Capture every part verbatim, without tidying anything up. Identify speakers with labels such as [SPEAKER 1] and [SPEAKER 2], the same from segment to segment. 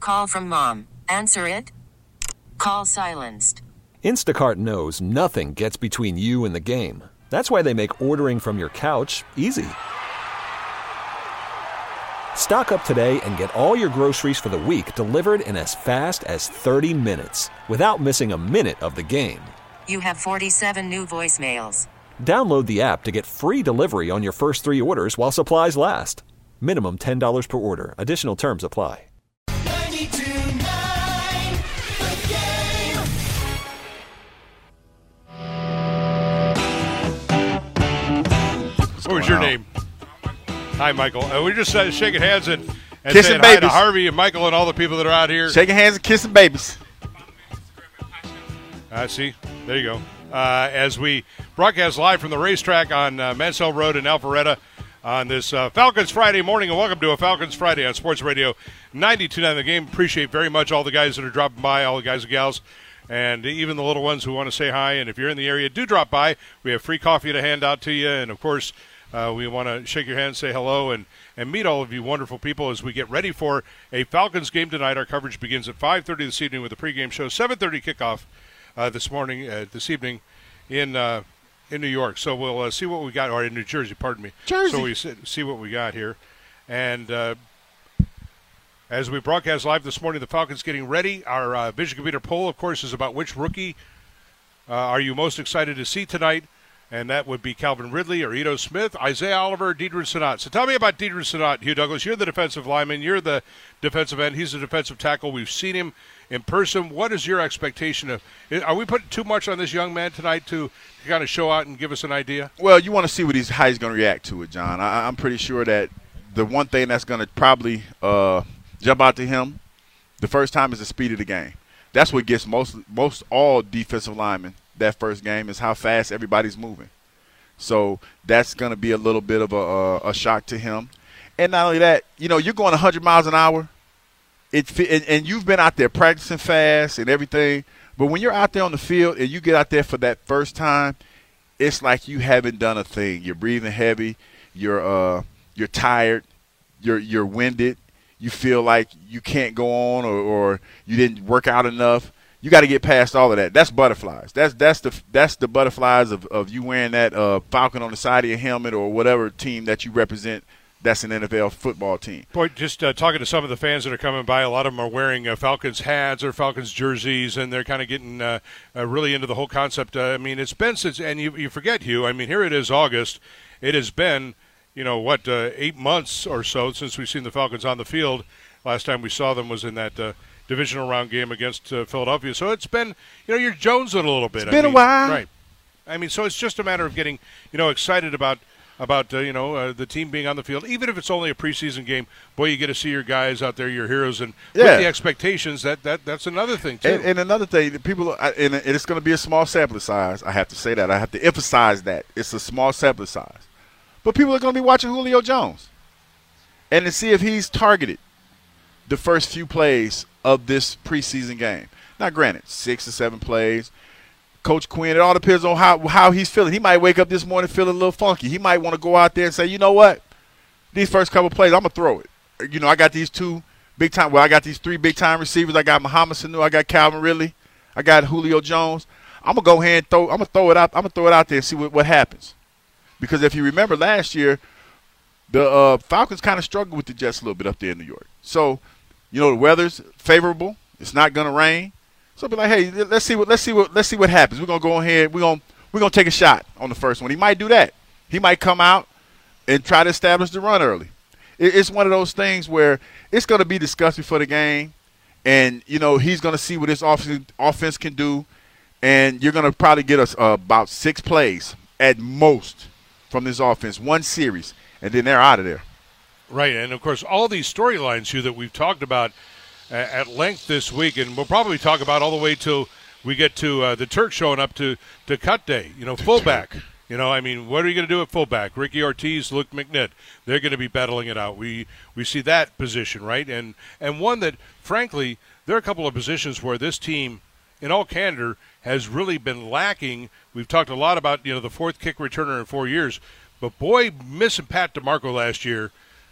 [SPEAKER 1] call from mom. Answer it. Call silenced.
[SPEAKER 2] Instacart knows nothing gets between you and the game. That's why they make ordering from your couch easy. Stock up today and get all your groceries for the week delivered in as fast as thirty minutes without missing a minute of the game.
[SPEAKER 1] You have forty-seven new voicemails.
[SPEAKER 2] Download the app to get free delivery on your first three orders while supplies last. Minimum ten dollars per order. Additional terms apply.
[SPEAKER 3] ninety-two point nine The Game.
[SPEAKER 4] What was your name? Hi, Michael. Uh, we're just uh, shaking hands and, and
[SPEAKER 5] Kissing
[SPEAKER 4] saying hi to
[SPEAKER 5] babies.
[SPEAKER 4] Harvey and Michael and all the people that are out here.
[SPEAKER 5] Shaking hands and kissing babies.
[SPEAKER 4] Uh, see, there you go. Uh, as we broadcast live from the racetrack on uh, Mansell Road in Alpharetta on this uh, Falcons Friday morning, and welcome to a Falcons Friday on Sports Radio ninety-two point nine The Game. Appreciate very much all the guys that are dropping by, all the guys and gals, and even the little ones who want to say hi. And if you're in the area, do drop by. We have free coffee to hand out to you, and of course, uh, we want to shake your hand, say hello, and, and meet all of you wonderful people as we get ready for a Falcons game tonight. Our coverage begins at five thirty this evening with a pregame show, seven thirty kickoff uh, this morning, uh, this evening in uh, in New York. So we'll uh, see what we got, or in New Jersey, pardon me.
[SPEAKER 5] Jersey.
[SPEAKER 4] So we see, see what we got here. And uh, as we broadcast live this morning, the Falcons getting ready. Our uh, Vision Computer poll, of course, is about which rookie uh, are you most excited to see tonight. And that would be Calvin Ridley or Ito Smith, Isaiah Oliver, Deidre Senat. So tell me about Deidre Senat, Hugh Douglas. You're the defensive lineman. You're the defensive end. He's the defensive tackle. We've seen him in person. What is your expectation of – are we putting too much on this young man tonight to kind of show out and give us an idea?
[SPEAKER 5] Well, you want to see what he's, how he's going to react to it, John. I, I'm pretty sure that the one thing that's going to probably uh, jump out to him the first time is the speed of the game. That's what gets most most all defensive linemen that first game is how fast everybody's moving. So that's going to be a little bit of a, a, a shock to him. And not only that, you know, you're going one hundred miles an hour. It and, and you've been out there practicing fast and everything, but when you're out there on the field and you get out there for that first time, it's like you haven't done a thing. You're breathing heavy, you're uh you're tired, you're you're winded, you feel like you can't go on or, or you didn't work out enough. You got to get past all of that. That's butterflies. That's that's the that's the butterflies of, of you wearing that uh, Falcon on the side of your helmet or whatever team that you represent. That's an N F L football team.
[SPEAKER 4] Boy, just uh, talking to some of the fans that are coming by, a lot of them are wearing uh, Falcons hats or Falcons jerseys, and they're kind of getting uh, uh, really into the whole concept. Uh, I mean, it's been since, and you, you forget, Hugh, I mean, here it is August. It has been, you know, what, uh, eight months or so since we've seen the Falcons on the field. Last time we saw them was in that uh, divisional round game against uh, Philadelphia. So it's been, you know, you're jonesing a little bit.
[SPEAKER 5] It's been
[SPEAKER 4] I mean,
[SPEAKER 5] a while.
[SPEAKER 4] Right. I mean, so it's just a matter of getting, you know, excited about about, uh, you know, uh, the team being on the field. Even if it's only a preseason game, boy, you get to see your guys out there, your heroes, and
[SPEAKER 5] Yeah.
[SPEAKER 4] with the expectations, that, that that's another thing, too.
[SPEAKER 5] And, and another thing, the people, I- and it's going to be a small sample size. I have to say that. I have to emphasize that. It's a small sample size. But people are going to be watching Julio Jones and to see if he's targeted the first few plays of this preseason game. Now, granted, six or seven plays. Coach Quinn, it all depends on how how he's feeling. He might wake up this morning feeling a little funky. He might want to go out there and say, you know what, these first couple plays, I'm going to throw it. You know, I got these two big-time – well, I got these three big-time receivers. I got Muhammad Sanu. I got Calvin Ridley. I got Julio Jones. I'm going to go ahead and throw – I'm going to throw it out I'm going to throw it out there and see what, what happens. Because if you remember last year, the uh, Falcons kind of struggled with the Jets a little bit up there in New York. So, you know, the weather's favorable. It's not going to rain. So I'll be like, hey, let's see what let's see what let's see what happens. We're gonna go ahead. We're gonna we're gonna take a shot on the first one. He might do that. He might come out and try to establish the run early. It, it's one of those things where it's gonna be discussed before the game, and you know he's gonna see what his offense offense can do, and you're gonna probably get us uh, about six plays at most from this offense, one series, and then they're out of there.
[SPEAKER 4] Right, and of course, all these storylines, Hugh, that we've talked about at length this week, and we'll probably talk about all the way till we get to uh, the Turk showing up to, to cut day. You know, fullback. You know, I mean, what are you going to do at fullback? Ricky Ortiz, Luke McNitt, they're going to be battling it out. We we see that position, right? And and one that, frankly, there are a couple of positions where this team, in all candor, has really been lacking. We've talked a lot about, you know, the fourth kick returner in four years, but boy, missing Pat DeMarco last year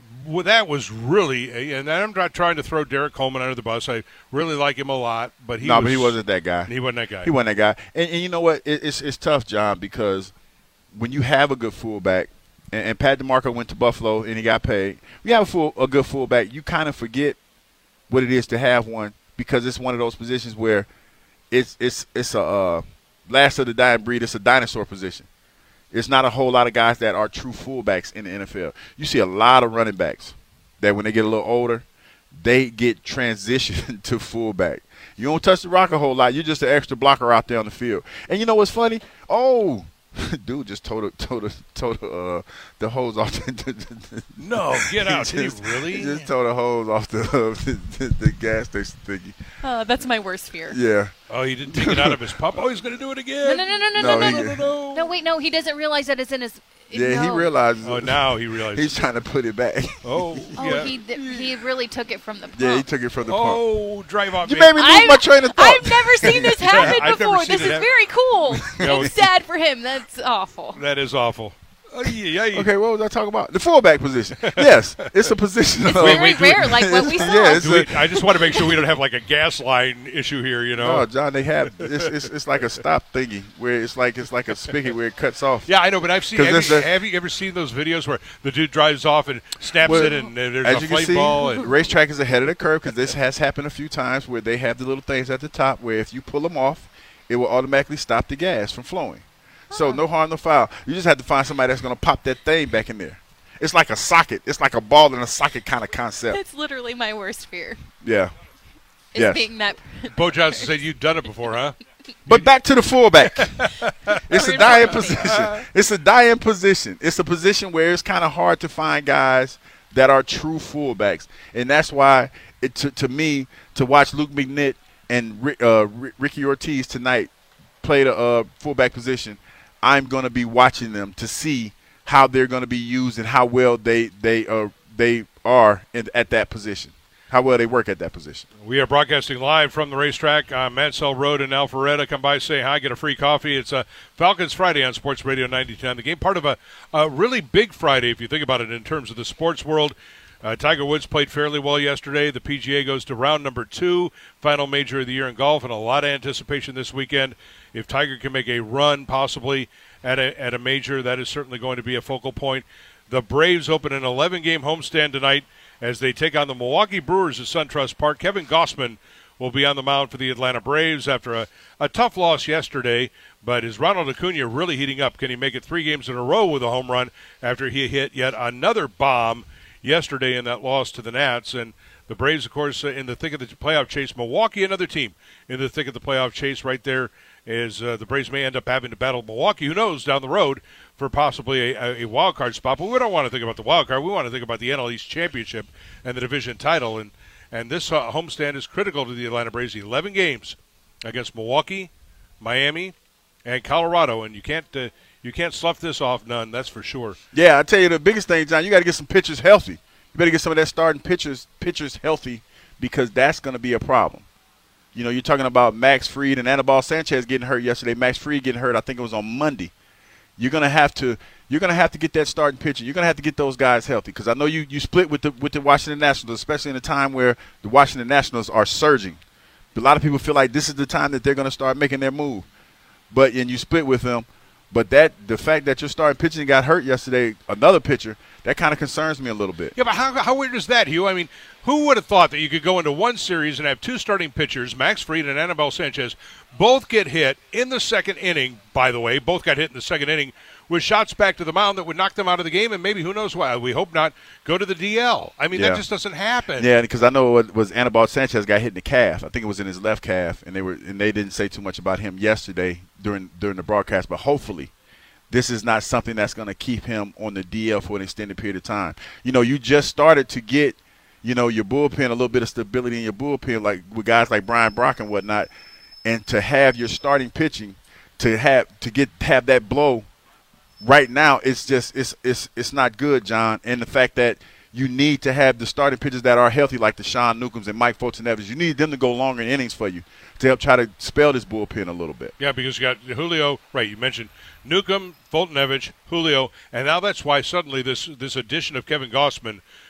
[SPEAKER 4] well, that was really, and I'm not trying to throw Derek Coleman under the bus. I really like him a lot, but he
[SPEAKER 5] no,
[SPEAKER 4] was,
[SPEAKER 5] but he wasn't that guy.
[SPEAKER 4] He wasn't that guy.
[SPEAKER 5] He wasn't that guy. And, and you know what? It, it's it's tough, John, because when you have a good fullback, and, and Pat DeMarco went to Buffalo and he got paid. When you have a, full, a good fullback, you kind of forget what it is to have one, because it's one of those positions where it's it's it's a uh, last of the dying breed. It's a dinosaur position. It's not a whole lot of guys that are true fullbacks in the N F L. You see a lot of running backs that when they get a little older, they get transitioned to fullback. You don't touch the rock a whole lot. You're just an extra blocker out there on the field. And you know what's funny? Oh, dude just told the, told the, told the, uh, the hose off. The, the, the,
[SPEAKER 4] no, get out.
[SPEAKER 5] He
[SPEAKER 4] Did
[SPEAKER 5] just,
[SPEAKER 4] he really?
[SPEAKER 5] He just told the hose off the, the, the, the gas station thingy.
[SPEAKER 6] Uh, that's my worst fear.
[SPEAKER 5] Yeah.
[SPEAKER 4] Oh, he didn't take it out of his pup. Oh, he's going to do it
[SPEAKER 6] No,
[SPEAKER 4] again.
[SPEAKER 6] no, no, no, no,
[SPEAKER 5] No,
[SPEAKER 6] no, no,
[SPEAKER 5] he-
[SPEAKER 6] no, no, no. No, wait, no, he doesn't realize that it's in his.
[SPEAKER 5] Yeah, he
[SPEAKER 6] no.
[SPEAKER 5] realizes.
[SPEAKER 4] Oh,
[SPEAKER 5] it.
[SPEAKER 4] now he realizes.
[SPEAKER 5] He's trying to put it back.
[SPEAKER 4] Oh,
[SPEAKER 6] Oh,
[SPEAKER 4] yeah.
[SPEAKER 6] he he really took it from the pump.
[SPEAKER 5] Yeah, he took it from the pump.
[SPEAKER 4] Oh, drive off.
[SPEAKER 5] You
[SPEAKER 4] man.
[SPEAKER 5] made me lose my train of thought.
[SPEAKER 6] I've never seen this happen
[SPEAKER 4] I've never
[SPEAKER 6] before.
[SPEAKER 4] seen
[SPEAKER 6] This
[SPEAKER 4] it
[SPEAKER 6] is
[SPEAKER 4] happen.
[SPEAKER 6] very cool.
[SPEAKER 4] No,
[SPEAKER 6] It's sad for him. That's awful.
[SPEAKER 4] That is awful. Oh, yeah, yeah.
[SPEAKER 5] Okay, what was I talking about? The fullback position. Yes, it's a position.
[SPEAKER 6] It's
[SPEAKER 5] of,
[SPEAKER 6] very
[SPEAKER 4] wait, do it.
[SPEAKER 6] rare, like what we saw.
[SPEAKER 5] Yeah, it's
[SPEAKER 4] Do we, I just want to make sure we don't have like a gas line issue here, you know?
[SPEAKER 5] No, John, they have it's, it's it's like a stop thingy where it's like it's like a spigot where it cuts off.
[SPEAKER 4] Yeah, I know, but I've seen.
[SPEAKER 5] 'Cause
[SPEAKER 4] Have you,
[SPEAKER 5] this is-
[SPEAKER 4] have you ever seen those videos where the dude drives off and snaps
[SPEAKER 5] Well,
[SPEAKER 4] it, and, and there's
[SPEAKER 5] as
[SPEAKER 4] a
[SPEAKER 5] you can
[SPEAKER 4] flame
[SPEAKER 5] see,
[SPEAKER 4] ball?
[SPEAKER 5] the
[SPEAKER 4] And,
[SPEAKER 5] racetrack is ahead of the curve because this has happened a few times where they have the little things at the top where if you pull them off, it will automatically stop the gas from flowing. So no harm, no foul. You just have to find somebody that's going to pop that thing back in there. It's like a socket. It's like a ball in a socket kind of concept.
[SPEAKER 6] That's literally my worst fear.
[SPEAKER 5] Yeah.
[SPEAKER 6] Is
[SPEAKER 5] Yes.
[SPEAKER 6] being that.
[SPEAKER 4] Bo Johnson said you've done it before, huh?
[SPEAKER 5] But back to the fullback. It's a
[SPEAKER 6] We're
[SPEAKER 5] dying
[SPEAKER 6] talking.
[SPEAKER 5] position. It's a dying position. It's a position where it's kind of hard to find guys that are true fullbacks. And that's why, it, to, to me, to watch Luke McNitt and Rick, uh, Rick- Ricky Ortiz tonight play the uh, fullback position, I'm going to be watching them to see how they're going to be used and how well they they uh, they are in, at that position, how well they work at that position.
[SPEAKER 4] We are broadcasting live from the racetrack on Mansell Road in Alpharetta. Come by, say hi, get a free coffee. It's a Falcons Friday on Sports Radio ninety-two nine. The game, part of a, a really big Friday, if you think about it, in terms of the sports world. Uh, Tiger Woods played fairly well yesterday. The P G A goes to round number two, final major of the year in golf, and a lot of anticipation this weekend. If Tiger can make a run, possibly at a at a major, that is certainly going to be a focal point. The Braves open an eleven-game homestand tonight as they take on the Milwaukee Brewers at SunTrust Park. Kevin Gossman will be on the mound for the Atlanta Braves after a, a tough loss yesterday. But is Ronald Acuna really heating up? Can he make it three games in a row with a home run after he hit yet another bomb yesterday in that loss to the Nats? And the Braves, of course, uh, in the thick of the playoff chase. Milwaukee, another team in the thick of the playoff chase right there, is uh, the Braves may end up having to battle Milwaukee, who knows, down the road for possibly a, a wild card spot. But we don't want to think about the wild card. We want to think about the N L East championship and the division title. And, and this uh, homestand is critical to the Atlanta Braves. eleven games against Milwaukee, Miami, and Colorado. And you can't uh, you can't slough this off none, that's for sure.
[SPEAKER 5] Yeah, I tell you the biggest thing, John, you got to get some pitchers healthy. You better get some of that starting pitchers pitchers healthy because that's going to be a problem. You know, you're talking about Max Fried and Anibal Sanchez getting hurt yesterday. Max Fried getting hurt, I think it was on Monday. You're going to have to you're going to have to get that starting pitcher. You're going to have to get those guys healthy because I know you, you split with the with the Washington Nationals, especially in a time where the Washington Nationals are surging. A lot of people feel like this is the time that they're going to start making their move. But and you split with them. But that the fact that your starting pitcher got hurt yesterday, another pitcher, that kind of concerns me a little bit.
[SPEAKER 4] Yeah, but how, how weird is that, Hugh? I mean, who would have thought that you could go into one series and have two starting pitchers, Max Fried and Anibal Sanchez, both get hit in the second inning, by the way, both got hit in the second inning with shots back to the mound that would knock them out of the game and maybe, who knows why, we hope not, go to the D L. I mean,
[SPEAKER 5] Yeah.
[SPEAKER 4] that just doesn't happen.
[SPEAKER 5] Yeah, because I know it was Anibal Sanchez got hit in the calf. I think it was in his left calf, and they were and they didn't say too much about him yesterday during during the broadcast. But hopefully, this is not something that's going to keep him on the D L for an extended period of time. You know, you just started to get, you know, your bullpen, a little bit of stability in your bullpen, like with guys like Brian Brock and whatnot, and to have your starting pitching, to have to get have that blow right now, it's just it's it's it's not good, John. And the fact that you need to have the starting pitchers that are healthy, like the Sean Newcombs and Mike Fulton-Evans, you need them to go longer in innings for you to help try to spell this bullpen a little bit.
[SPEAKER 4] Yeah, because you got Julio, right, you mentioned Newcomb, Fulton Evans, Julio, and now that's why suddenly this this addition of Kevin Gossman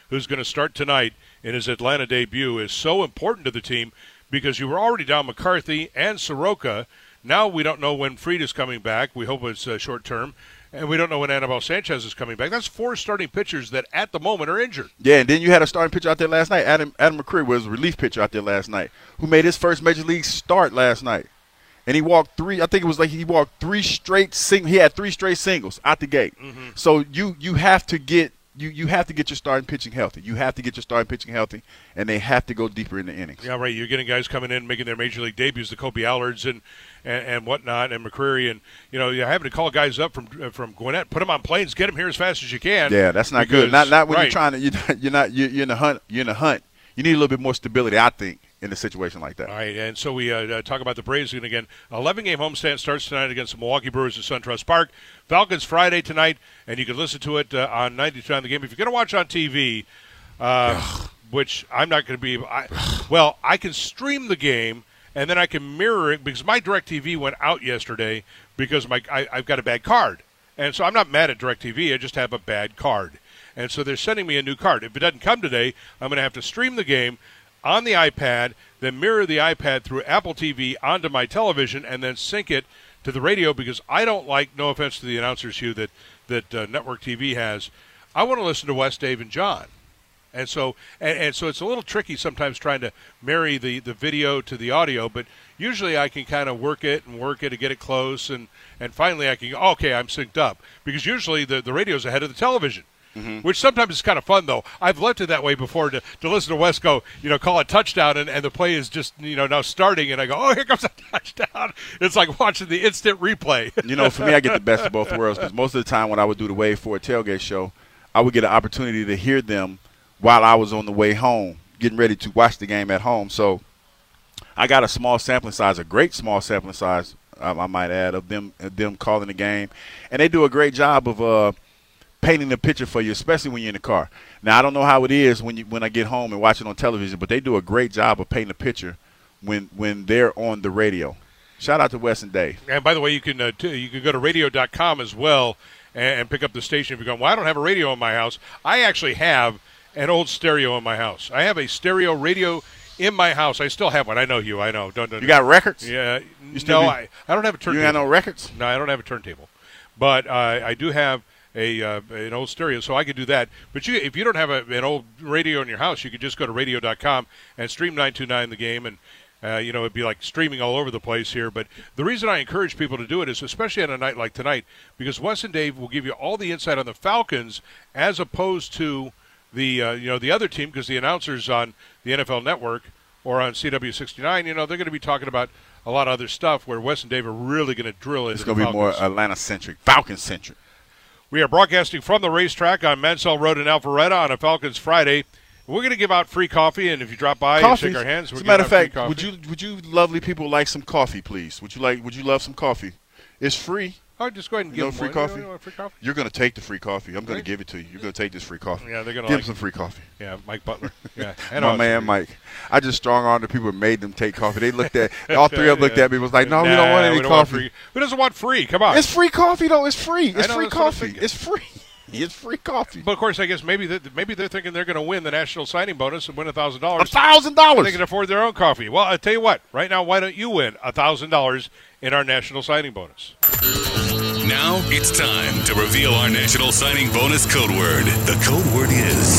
[SPEAKER 4] who's going to start tonight in his Atlanta debut, is so important to the team because you were already down McCarthy and Soroka. Now we don't know when Fried is coming back. We hope it's uh, short term. And we don't know when Anibal Sanchez is coming back. That's four starting pitchers that at the moment are injured.
[SPEAKER 5] Yeah, and then you had a starting pitcher out there last night. Adam Adam McCreary was a relief pitcher out there last night who made his first major league start last night. And he walked three, I think it was like he walked three straight sing. He had three straight singles out the gate. Mm-hmm. So you you have to get you you have to get your starting pitching healthy. You have to get your starting pitching healthy, and they have to go deeper in the innings.
[SPEAKER 4] Yeah, right. You're getting guys coming in making their major league debuts, the Kobe Allards and, and, and whatnot, and McCreary, and you know you're having to call guys up from uh, from Gwinnett, put them on planes, get them here as fast as you can.
[SPEAKER 5] Yeah, that's not
[SPEAKER 4] because,
[SPEAKER 5] good. Not not when
[SPEAKER 4] right.
[SPEAKER 5] you're trying to. You're not. You're not you're, you're in a hunt. You're in a hunt. You need a little bit more stability, I think, in a situation like that.
[SPEAKER 4] All right, and so we uh, talk about the Braves and again. eleven-game homestand starts tonight against the Milwaukee Brewers at SunTrust Park. Falcons Friday tonight, and you can listen to it uh, on ninety-two on the game. If you're going to watch on T V, uh, which I'm not going to be, I, well, I can stream the game, and then I can mirror it because my DirecTV went out yesterday because my I, I've got a bad card. And so I'm not mad at DirecTV. I just have a bad card. And so they're sending me a new card. If it doesn't come today, I'm going to have to stream the game on the iPad, then mirror the iPad through Apple T V onto my television, and then sync it to the radio because I don't like, no offense to the announcers, Hugh, that, that uh, Network T V has. I want to listen to Wes, Dave, and John. And so and, and so it's a little tricky sometimes trying to marry the, the video to the audio, but usually I can kind of work it and work it to get it close, and, and finally I can go, okay, I'm synced up. Because usually the, the radio's ahead of the television. Mm-hmm. Which sometimes is kind of fun, though. I've left it that way before to, to listen to Wes go, you know, call a touchdown, and, and the play is just, you know, now starting, and I go, oh, here comes a touchdown. It's like watching the instant replay.
[SPEAKER 5] You know, for me, I get the best of both worlds because most of the time when I would do the Wave Forward Tailgate show, I would get an opportunity to hear them while I was on the way home, getting ready to watch the game at home. So I got a small sampling size, a great small sampling size, um, I might add, of them, of them calling the game. And they do a great job of uh, – painting the picture for you, especially when you're in the car. Now, I don't know how it is when you when I get home and watch it on television, but they do a great job of painting the picture when when they're on the radio. Shout out to Wes and Dave.
[SPEAKER 4] And by the way, you can uh, t- you can go to radio dot com as well and, and pick up the station if you're going, well, I don't have a radio in my house. I actually have an old stereo in my house. I have a stereo radio in my house. I still have one. I know you. I know. Don't, don't
[SPEAKER 5] You got records?
[SPEAKER 4] Yeah.
[SPEAKER 5] You still
[SPEAKER 4] no,
[SPEAKER 5] do?
[SPEAKER 4] I, I don't have a turntable.
[SPEAKER 5] You got no records?
[SPEAKER 4] No, I don't have a turntable. But uh, I do have a uh, an old stereo, so I could do that. But you, if you don't have a, an old radio in your house, you could just go to radio dot com and stream nine two nine the game, and uh, you know it'd be like streaming all over the place here. But the reason I encourage people to do it is, especially on a night like tonight, because Wes and Dave will give you all the insight on the Falcons as opposed to the uh, you know the other team, because the announcers on the N F L Network or on C W sixty-nine, you know, they're going to be talking about a lot of other stuff where Wes and Dave are really going to drill into
[SPEAKER 5] It's
[SPEAKER 4] the
[SPEAKER 5] going to be more
[SPEAKER 4] Falcons.
[SPEAKER 5] Atlanta-centric, Falcon-centric.
[SPEAKER 4] We are broadcasting from the racetrack on Mansell Road in Alpharetta on a Falcons Friday. We're going to give out free coffee, and if you drop by
[SPEAKER 5] Coffee.
[SPEAKER 4] and shake our hands, we're
[SPEAKER 5] As a
[SPEAKER 4] giving
[SPEAKER 5] matter
[SPEAKER 4] out
[SPEAKER 5] of
[SPEAKER 4] free
[SPEAKER 5] fact,
[SPEAKER 4] coffee.
[SPEAKER 5] would you would you lovely people like some coffee, please? Would you like Would you love some coffee? It's free.
[SPEAKER 4] Oh, just go ahead and
[SPEAKER 5] You
[SPEAKER 4] give
[SPEAKER 5] know
[SPEAKER 4] them
[SPEAKER 5] free
[SPEAKER 4] one.
[SPEAKER 5] coffee?
[SPEAKER 4] You want free coffee?
[SPEAKER 5] You're going to take the free coffee. I'm going
[SPEAKER 4] Right.
[SPEAKER 5] to give it to you. You're going to take this free coffee.
[SPEAKER 4] Yeah, they're going to
[SPEAKER 5] Give
[SPEAKER 4] like
[SPEAKER 5] them some free coffee.
[SPEAKER 4] Yeah, Mike Butler. Yeah, and
[SPEAKER 5] My
[SPEAKER 4] also
[SPEAKER 5] man
[SPEAKER 4] free-
[SPEAKER 5] Mike. I just strong-armed the people who made them take coffee. They looked at all three of them looked
[SPEAKER 4] Yeah.
[SPEAKER 5] at me and was like, "No, we
[SPEAKER 4] Nah,
[SPEAKER 5] don't want any
[SPEAKER 4] we don't want
[SPEAKER 5] coffee."
[SPEAKER 4] free. Who doesn't want free? Come on.
[SPEAKER 5] It's free coffee though. It's free. It's
[SPEAKER 4] know,
[SPEAKER 5] free
[SPEAKER 4] that's what I'm
[SPEAKER 5] coffee.
[SPEAKER 4] thinking.
[SPEAKER 5] It's free. It's free coffee.
[SPEAKER 4] But of course, I guess maybe they, maybe they're thinking they're going to win the national signing bonus and win a thousand
[SPEAKER 5] A
[SPEAKER 4] dollars.
[SPEAKER 5] thousand
[SPEAKER 4] They
[SPEAKER 5] dollars.
[SPEAKER 4] can afford their own coffee. Well, I tell you what. Right now, why don't you win a thousand dollars in our national signing bonus?
[SPEAKER 7] Now it's time to reveal our national signing bonus code word. The code word is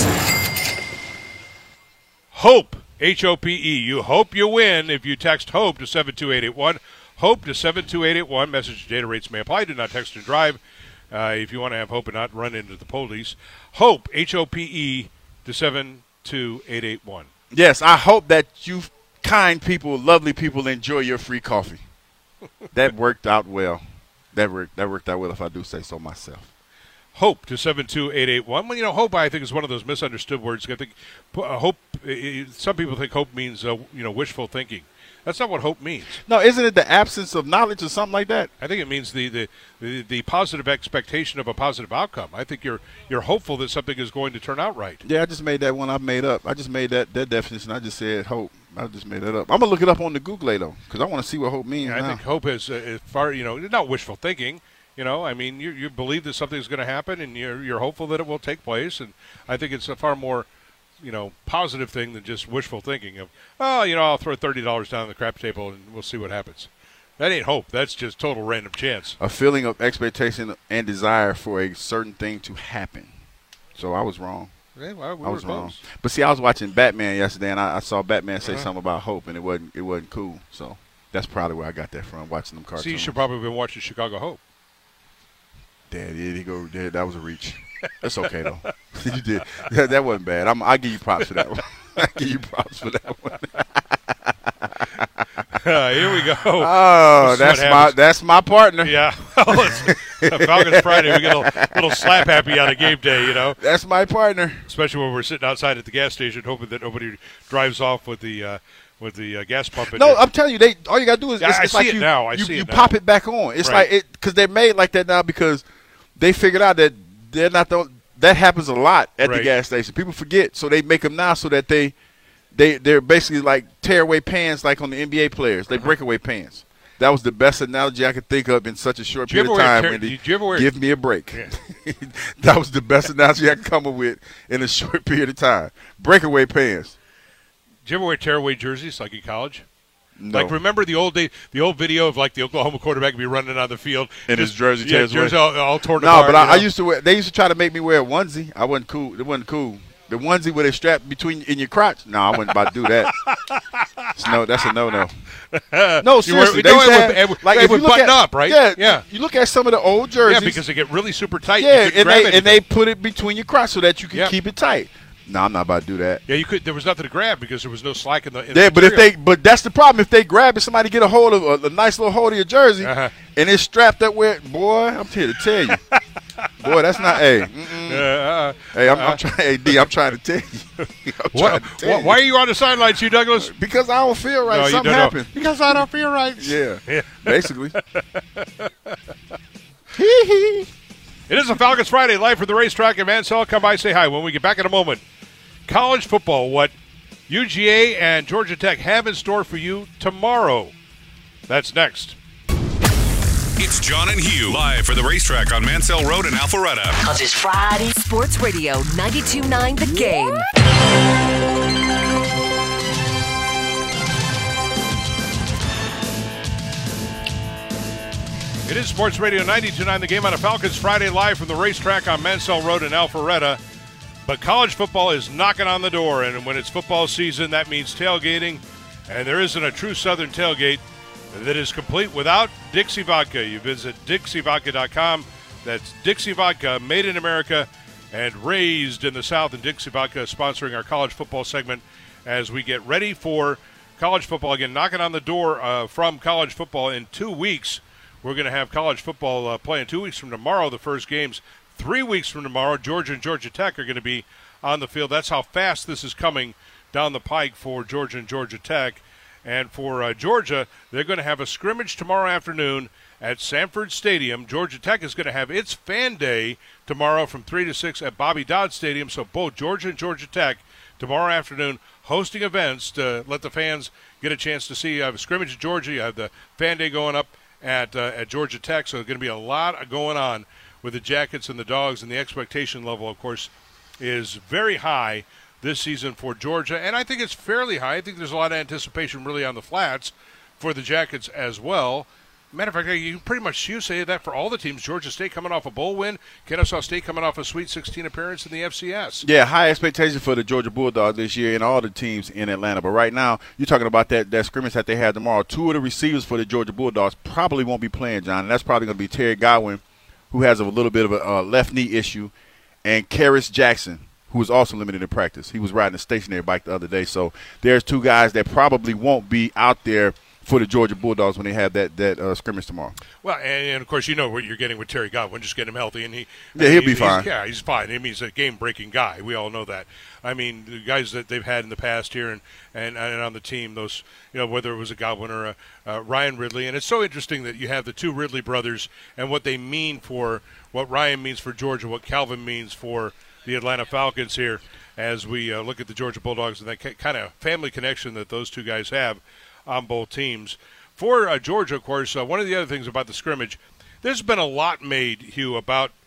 [SPEAKER 4] HOPE, H O P E. You hope you win if you text HOPE to seven two eight eight one. HOPE to seven two eight eight one. Message data rates may apply. Do not text and drive uh, if you want to have hope and not run into the police. HOPE, H O P E, to seven two eight eight one.
[SPEAKER 5] Yes, I hope that you kind people, lovely people, enjoy your free coffee. That worked out well. That worked. That worked out well, if I do say so myself.
[SPEAKER 4] HOPE to seven two eight eight one. Well, you know, hope, I think, is one of those misunderstood words. I think uh, hope, uh, some people think hope means, uh, you know, wishful thinking. That's not what hope means.
[SPEAKER 5] No, isn't it the absence of knowledge or something like that?
[SPEAKER 4] I think it means the, the, the, the positive expectation of a positive outcome. I think you're you're hopeful that something is going to turn out right.
[SPEAKER 5] Yeah, I just made that one I made up. I just made that, that definition. I just said hope. I just made that up. I'm going to look it up on the Google though, because I want to see what hope means
[SPEAKER 4] I
[SPEAKER 5] now.
[SPEAKER 4] think hope is, uh, is far, you know, not wishful thinking. You know, I mean, you you believe that something's going to happen, and you're you're hopeful that it will take place. And I think it's a far more you know, positive thing than just wishful thinking of, oh, you know, I'll throw thirty dollars down on the crap table and we'll see what happens. That ain't hope. That's just total random chance.
[SPEAKER 5] A feeling of expectation and desire for a certain thing to happen. So I was wrong.
[SPEAKER 4] Yeah, well, we
[SPEAKER 5] I
[SPEAKER 4] were
[SPEAKER 5] was wrong.
[SPEAKER 4] close.
[SPEAKER 5] But see, I was watching Batman yesterday, and I, I saw Batman say
[SPEAKER 4] Uh-huh.
[SPEAKER 5] something about hope, and it wasn't it wasn't cool. So that's probably where I got that from, watching them cartoons.
[SPEAKER 4] See, you should probably have been watching Chicago Hope.
[SPEAKER 5] Dad, yeah, he go. Dad, that was a reach. That's okay though. You did. That, that wasn't bad. I'm, I give you props for that one. I give you props for that one.
[SPEAKER 4] Uh, here we go.
[SPEAKER 5] Oh,
[SPEAKER 4] This is what
[SPEAKER 5] that's my
[SPEAKER 4] happens.
[SPEAKER 5] that's my partner.
[SPEAKER 4] Yeah. Falcons Friday. We get a little, little slap happy on a game day, you know,
[SPEAKER 5] That's my partner.
[SPEAKER 4] especially when we're sitting outside at the gas station hoping that nobody drives off with the uh, with the uh, gas pump in
[SPEAKER 5] No,
[SPEAKER 4] there.
[SPEAKER 5] I'm telling you, they all you gotta do is
[SPEAKER 4] Yeah,
[SPEAKER 5] it's,
[SPEAKER 4] I
[SPEAKER 5] it's
[SPEAKER 4] see
[SPEAKER 5] like
[SPEAKER 4] it
[SPEAKER 5] you
[SPEAKER 4] now. I
[SPEAKER 5] you,
[SPEAKER 4] see
[SPEAKER 5] you
[SPEAKER 4] it now.
[SPEAKER 5] pop it back on. It's
[SPEAKER 4] Right.
[SPEAKER 5] like it because they're made like that now because they figured out that they're not the that happens a lot at
[SPEAKER 4] Right.
[SPEAKER 5] the gas station. People forget, so they make them now so that they they they're basically like tearaway pans like on the N B A players. They
[SPEAKER 4] Uh-huh.
[SPEAKER 5] breakaway pans. That was the best analogy I could think of in such a short
[SPEAKER 4] Did you
[SPEAKER 5] period
[SPEAKER 4] ever
[SPEAKER 5] of
[SPEAKER 4] wear
[SPEAKER 5] time.
[SPEAKER 4] ter-
[SPEAKER 5] Wendy.
[SPEAKER 4] did you ever wear-
[SPEAKER 5] Give me a break.
[SPEAKER 4] Yeah.
[SPEAKER 5] That was the best analogy I could come up with in a short period of time. Breakaway pans.
[SPEAKER 4] Did you ever wear tearaway jerseys like in college?
[SPEAKER 5] No.
[SPEAKER 4] Like, remember the old day, the old video of like the Oklahoma quarterback be running on the field
[SPEAKER 5] In his
[SPEAKER 4] just-
[SPEAKER 5] jersey
[SPEAKER 4] yeah,
[SPEAKER 5] tears away.
[SPEAKER 4] jersey all, all torn
[SPEAKER 5] No,
[SPEAKER 4] apart.
[SPEAKER 5] but
[SPEAKER 4] you
[SPEAKER 5] I, I
[SPEAKER 4] know?
[SPEAKER 5] used to wear. They used to try to make me wear a onesie. I wasn't cool. It wasn't cool. The onesie with a strap between in your crotch. No, I wasn't about to do that. It's no, that's a no no. No,
[SPEAKER 4] You wear-
[SPEAKER 5] seriously.
[SPEAKER 4] you
[SPEAKER 5] they
[SPEAKER 4] know,
[SPEAKER 5] used
[SPEAKER 4] it
[SPEAKER 5] to
[SPEAKER 4] would-
[SPEAKER 5] have-
[SPEAKER 4] it would-
[SPEAKER 5] like
[SPEAKER 4] it
[SPEAKER 5] if
[SPEAKER 4] would
[SPEAKER 5] you look
[SPEAKER 4] button
[SPEAKER 5] at,
[SPEAKER 4] up, right?
[SPEAKER 5] Yeah,
[SPEAKER 4] Yeah.
[SPEAKER 5] You look at some of the old jerseys.
[SPEAKER 4] Yeah, because they get really super tight.
[SPEAKER 5] yeah,
[SPEAKER 4] You couldn't
[SPEAKER 5] and
[SPEAKER 4] grab
[SPEAKER 5] they and
[SPEAKER 4] anything.
[SPEAKER 5] they put it between your crotch so that you can
[SPEAKER 4] Yep.
[SPEAKER 5] keep it tight. No, I'm not about to do that.
[SPEAKER 4] Yeah, you could. There was nothing to grab because there was no slack in the. In
[SPEAKER 5] Yeah,
[SPEAKER 4] the
[SPEAKER 5] but if
[SPEAKER 4] material.
[SPEAKER 5] they, but that's the problem. If they grab it, somebody get a hold of a, a nice little hold of your jersey,
[SPEAKER 4] Uh-huh.
[SPEAKER 5] and it's strapped up where, boy, I'm here to tell you, boy, that's not. Hey, mm-mm.
[SPEAKER 4] Uh, uh,
[SPEAKER 5] hey, I'm, I'm trying. Hey, D, I'm trying to tell you. I'm
[SPEAKER 4] what,
[SPEAKER 5] trying to tell
[SPEAKER 4] why,
[SPEAKER 5] you.
[SPEAKER 4] why are you on the sidelines, Hugh Douglas?
[SPEAKER 5] Because I don't feel right.
[SPEAKER 4] No, you
[SPEAKER 5] Something
[SPEAKER 4] don't know.
[SPEAKER 5] happened.
[SPEAKER 4] Because I don't feel right.
[SPEAKER 5] Yeah,
[SPEAKER 4] Yeah.
[SPEAKER 5] basically.
[SPEAKER 4] It is a Falcons Friday live from the racetrack in Mansell. Come by, say hi. When we get back in a moment, college football, what U G A and Georgia Tech have in store for you tomorrow. That's next.
[SPEAKER 7] It's John and Hugh live for the racetrack on Mansell Road in Alpharetta.
[SPEAKER 8] Cause it's Friday. Sports Radio ninety-two point nine The Game.
[SPEAKER 4] It is Sports Radio ninety-two point nine The Game on a Falcons Friday live from the racetrack on Mansell Road in Alpharetta. But college football is knocking on the door, and when it's football season, that means tailgating. And there isn't a true Southern tailgate that is complete without Dixie Vodka. You visit Dixie Vodka dot com. That's Dixie Vodka, made in America and raised in the South. And Dixie Vodka is sponsoring our college football segment as we get ready for college football. Again, knocking on the door uh, from college football in two weeks. We're going to have college football uh, playing two weeks from tomorrow, the first games. Three weeks from tomorrow, Georgia and Georgia Tech are going to be on the field. That's how fast this is coming down the pike for Georgia and Georgia Tech. And for uh, Georgia, they're going to have a scrimmage tomorrow afternoon at Sanford Stadium. Georgia Tech is going to have its fan day tomorrow from three to six at Bobby Dodd Stadium. So both Georgia and Georgia Tech tomorrow afternoon hosting events to let the fans get a chance to see. You have a scrimmage at Georgia. You have the fan day going up at uh, at Georgia Tech. So there's going to be a lot going on with the Jackets and the Dogs. And the expectation level, of course, is very high this season for Georgia, and I think it's fairly high. I think there's a lot of anticipation really on the flats for the Jackets as well. Matter of fact, you pretty much you say that for all the teams. Georgia State coming off a bowl win, Kennesaw State coming off a Sweet sixteen appearance in the F C S.
[SPEAKER 5] Yeah, high expectations for the Georgia Bulldogs this year and all the teams in Atlanta. But right now, you're talking about that, that scrimmage that they had tomorrow. Two of the receivers for the Georgia Bulldogs probably won't be playing, John. And that's probably going to be Terry Godwin, who has a little bit of a uh, left knee issue, and Karis Jackson, who was also limited in practice. He was riding a stationary bike the other day. So there's two guys that probably won't be out there for the Georgia Bulldogs when they have that that uh, scrimmage tomorrow.
[SPEAKER 4] Well, and, and of course, you know what you're getting with Terry Godwin. Just get him healthy, and he
[SPEAKER 5] Yeah, he'll be
[SPEAKER 4] he's-
[SPEAKER 5] fine.
[SPEAKER 4] He's, yeah, he's fine. I mean, he's a game-breaking guy. We all know that. I mean, the guys that they've had in the past here and, and, and on the team, those you know whether it was a Godwin or a uh, Ryan Ridley, and it's so interesting that you have the two Ridley brothers and what they mean for what Ryan means for Georgia, what Calvin means for the Atlanta Falcons here. As we uh, look at the Georgia Bulldogs and that ca- kind of family connection that those two guys have on both teams. For uh, Georgia, of course, uh, one of the other things about the scrimmage, there's been a lot made, Hugh, about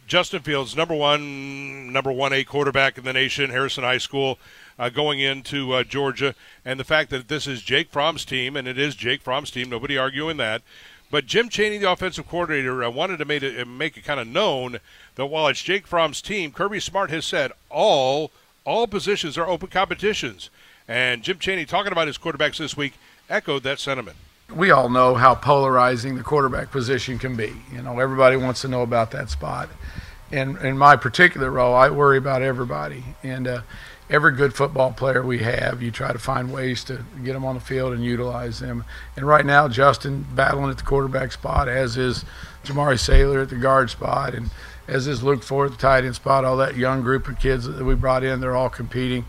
[SPEAKER 4] Justin Fields, number one, number one A quarterback in the nation, Harrison High School, uh, going into uh, Georgia, and the fact that this is Jake Fromm's team, and it is Jake Fromm's team, nobody arguing that. But Jim Chaney, the offensive coordinator, uh, wanted to make it, make it kind of known that while it's Jake Fromm's team, Kirby Smart has said all all positions are open competitions. And Jim Chaney, talking about his quarterbacks this week, echoed that sentiment.
[SPEAKER 9] We all know how polarizing the quarterback position can be. You know, everybody wants to know about that spot. And in my particular role, I worry about everybody. And uh, every good football player we have, you try to find ways to get them on the field and utilize them. And right now, Justin battling at the quarterback spot, as is Jamari Saylor at the guard spot, and as is Luke Ford at the tight end spot. All that young group of kids that we brought in, they're all competing.